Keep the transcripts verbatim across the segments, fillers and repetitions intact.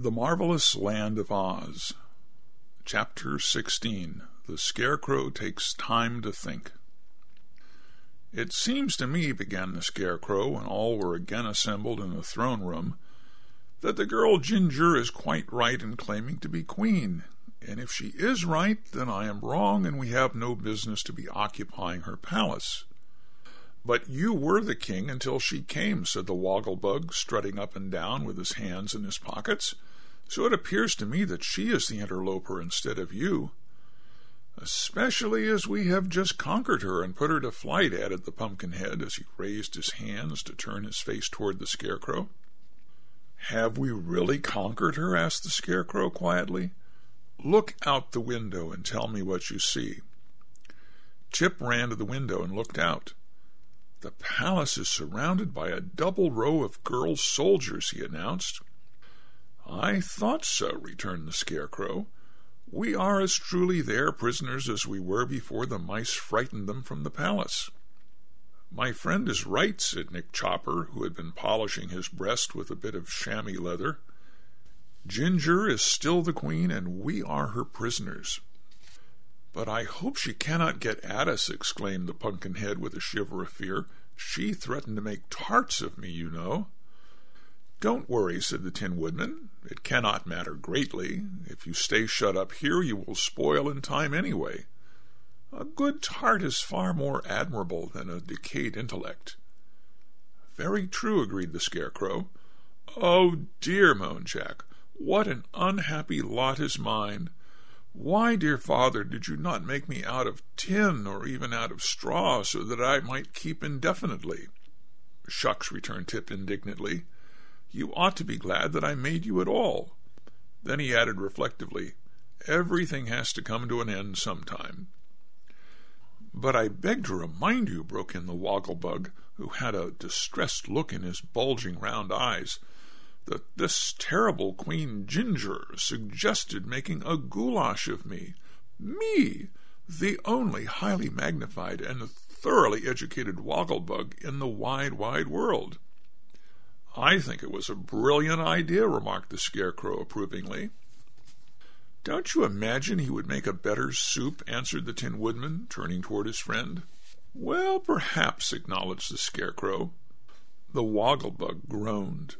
The Marvelous Land of Oz, Chapter sixteen. The Scarecrow Takes Time to Think. "It seems to me," began the Scarecrow, when all were again assembled in the throne room, "that the girl Ginger is quite right in claiming to be queen. And if she is right, then I am wrong, and we have no business to be occupying her palace." "But you were the king until she came," said the Wogglebug, strutting up and down with his hands in his pockets. "So it appears to me that she is the interloper instead of you." "Especially as we have just conquered her and put her to flight," added the Pumpkinhead as he raised his hands to turn his face toward the Scarecrow. "Have we really conquered her?" asked the Scarecrow quietly. "Look out the window and tell me what you see." Chip ran to the window and looked out. "The palace is surrounded by a double row of girl soldiers," he announced. "I thought so," returned the Scarecrow. "We are as truly their prisoners as we were before the mice frightened them from the palace." "My friend is right," said Nick Chopper, who had been polishing his breast with a bit of chamois leather. "Ginger is still the queen, and we are her prisoners." "But I hope she cannot get at us," exclaimed the Pumpkinhead with a shiver of fear. "She threatened to make tarts of me, you know." "Don't worry," said the Tin Woodman. "It cannot matter greatly. If you stay shut up here, you will spoil in time anyway. A good tart is far more admirable than a decayed intellect." "Very true," agreed the Scarecrow. "Oh, dear," moaned Jack. "What an unhappy lot is mine! Why, dear father, did you not make me out of tin or even out of straw so that I might keep indefinitely?" "Shucks," returned Tip indignantly. "You ought to be glad that I made you at all." Then he added reflectively, "Everything has to come to an end sometime." "But I beg to remind you," broke in the Wogglebug, who had a distressed look in his bulging round eyes, "that this terrible Queen Ginger suggested making a goulash of me. Me, the only highly magnified and thoroughly educated Wogglebug in the wide, wide world." "I think it was a brilliant idea," remarked the Scarecrow approvingly. "Don't you imagine he would make a better soup?" answered the Tin Woodman, turning toward his friend. "Well, perhaps," acknowledged the Scarecrow. The Wogglebug groaned.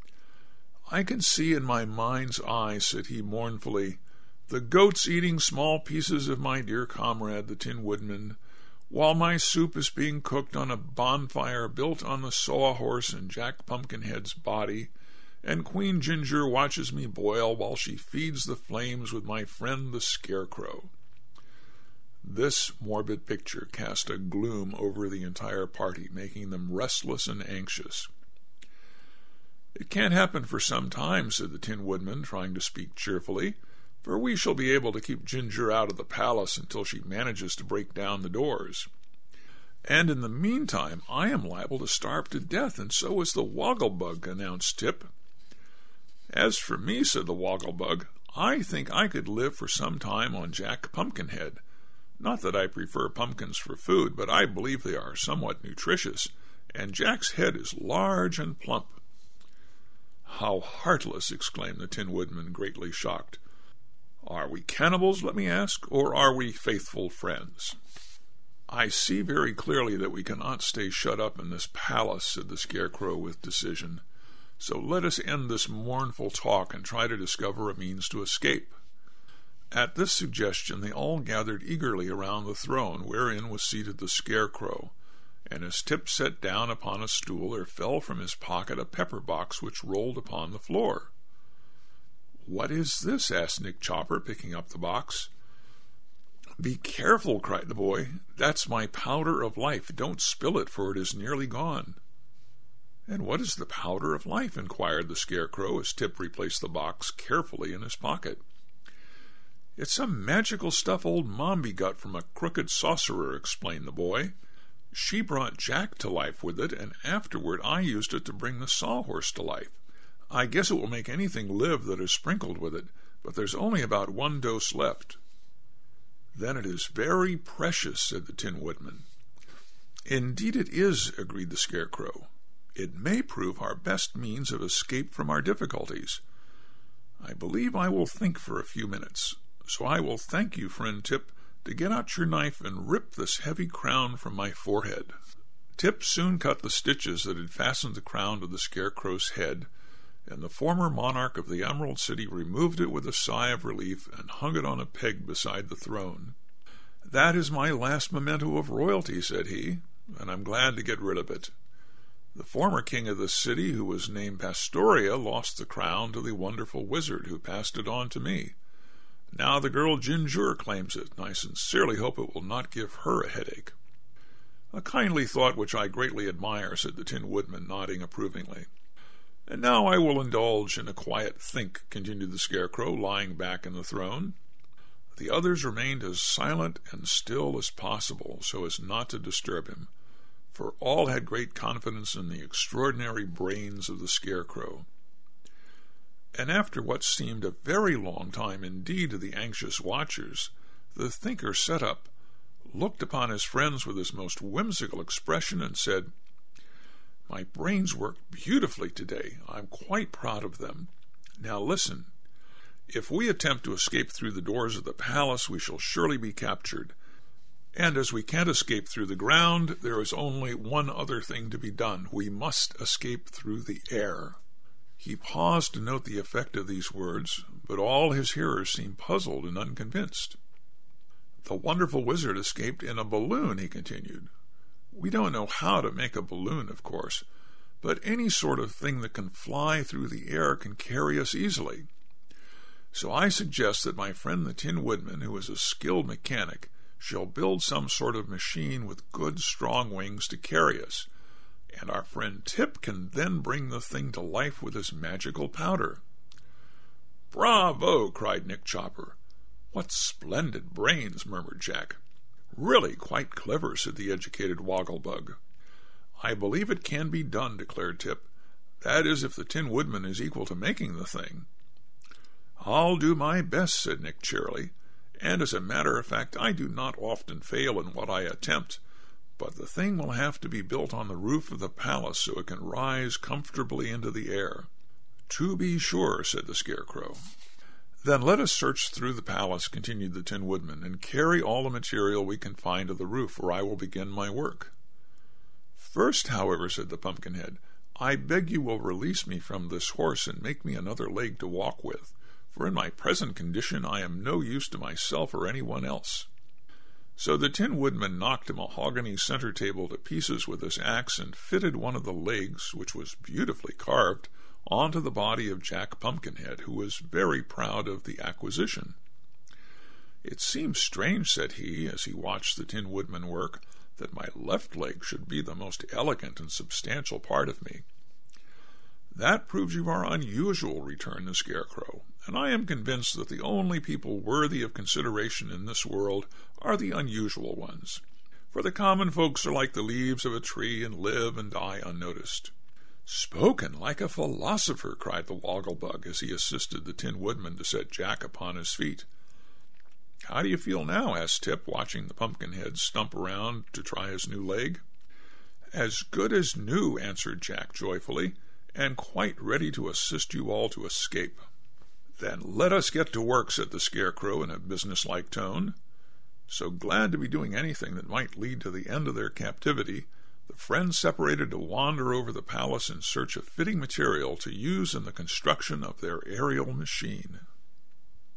"I can see in my mind's eye," said he mournfully, "the goats eating small pieces of my dear comrade, the Tin Woodman, while my soup is being cooked on a bonfire built on the Sawhorse and Jack Pumpkinhead's body, and Queen Ginger watches me boil while she feeds the flames with my friend the Scarecrow." This morbid picture cast a gloom over the entire party, making them restless and anxious. "It can't happen for some time," said the Tin Woodman, trying to speak cheerfully, "for we shall be able to keep Ginger out of the palace until she manages to break down the doors. And in the meantime I am liable to starve to death, and so is the Wogglebug," announced Tip. "As for me," said the Wogglebug, "I think I could live for some time on Jack Pumpkinhead. Not that I prefer pumpkins for food, but I believe they are somewhat nutritious, and Jack's head is large and plump." "How heartless!" exclaimed the Tin Woodman, greatly shocked. "Are we cannibals, let me ask, or are we faithful friends?" "I see very clearly that we cannot stay shut up in this palace," said the Scarecrow with decision. "So let us end this mournful talk and try to discover a means to escape." At this suggestion they all gathered eagerly around the throne wherein was seated the Scarecrow, and as Tip sat down upon a stool there fell from his pocket a pepper box which rolled upon the floor. "What is this?" asked Nick Chopper, picking up the box. "Be careful!" cried the boy. "That's my powder of life. Don't spill it, for it is nearly gone." "And what is the powder of life?" inquired the Scarecrow as Tip replaced the box carefully in his pocket. "It's some magical stuff old Mombi got from a crooked sorcerer," explained the boy. "She brought Jack to life with it, and afterward I used it to bring the Sawhorse to life. I guess it will make anything live that is sprinkled with it, but there's only about one dose left." "Then it is very precious," said the Tin Woodman. "Indeed it is," agreed the Scarecrow. "It may prove our best means of escape from our difficulties. I believe I will think for a few minutes, so I will thank you, friend Tip, to get out your knife and rip this heavy crown from my forehead." Tip soon cut the stitches that had fastened the crown to the Scarecrow's head, and the former monarch of the Emerald City removed it with a sigh of relief and hung it on a peg beside the throne. "That is my last memento of royalty," said he, "and I'm glad to get rid of it. The former king of this city, who was named Pastoria, lost the crown to the wonderful wizard who passed it on to me. Now the girl Ginger claims it, and I sincerely hope it will not give her a headache." "A kindly thought which I greatly admire," said the Tin Woodman, nodding approvingly. "And now I will indulge in a quiet think," continued the Scarecrow, lying back in the throne. The others remained as silent and still as possible, so as not to disturb him, for all had great confidence in the extraordinary brains of the Scarecrow. And after what seemed a very long time indeed to the anxious watchers, the thinker sat up, looked upon his friends with his most whimsical expression, and said, "My brains worked beautifully today. I'm quite proud of them. Now listen. If we attempt to escape through the doors of the palace, we shall surely be captured. And as we can't escape through the ground, there is only one other thing to be done. We must escape through the air." He paused to note the effect of these words, but all his hearers seemed puzzled and unconvinced. "The wonderful wizard escaped in a balloon," he continued. "We don't know how to make a balloon, of course, but any sort of thing that can fly through the air can carry us easily. So I suggest that my friend the Tin Woodman, who is a skilled mechanic, shall build some sort of machine with good strong wings to carry us, and our friend Tip can then bring the thing to life with his magical powder." "Bravo!" cried Nick Chopper. "What splendid brains!" murmured Jack. "Really quite clever," said the educated Wogglebug. "I believe it can be done," declared Tip. "That is, if the Tin Woodman is equal to making the thing." "I'll do my best," said Nick cheerily, "and as a matter of fact I do not often fail in what I attempt, but the thing will have to be built on the roof of the palace so it can rise comfortably into the air." "To be sure," said the Scarecrow. "Then let us search through the palace," continued the Tin Woodman, "and carry all the material we can find to the roof, where I will begin my work." "First, however," said the Pumpkinhead, "I beg you will release me from this horse and make me another leg to walk with, for in my present condition I am no use to myself or anyone else." So the Tin Woodman knocked a mahogany center table to pieces with his axe and fitted one of the legs, which was beautifully carved, onto the body of Jack Pumpkinhead, who was very proud of the acquisition. "It seems strange," said he, as he watched the Tin Woodman work, "that my left leg should be the most elegant and substantial part of me." "That proves you are unusual," returned the Scarecrow, "and I am convinced that the only people worthy of consideration in this world are the unusual ones, for the common folks are like the leaves of a tree and live and die unnoticed." "Spoken like a philosopher!" cried the Wogglebug, as he assisted the Tin Woodman to set Jack upon his feet. "How do you feel now?" asked Tip, watching the Pumpkinhead stump around to try his new leg. "As good as new," answered Jack joyfully, "and quite ready to assist you all to escape." "Then let us get to work," said the Scarecrow in a businesslike tone. So, glad to be doing anything that might lead to the end of their captivity, the friends separated to wander over the palace in search of fitting material to use in the construction of their aerial machine.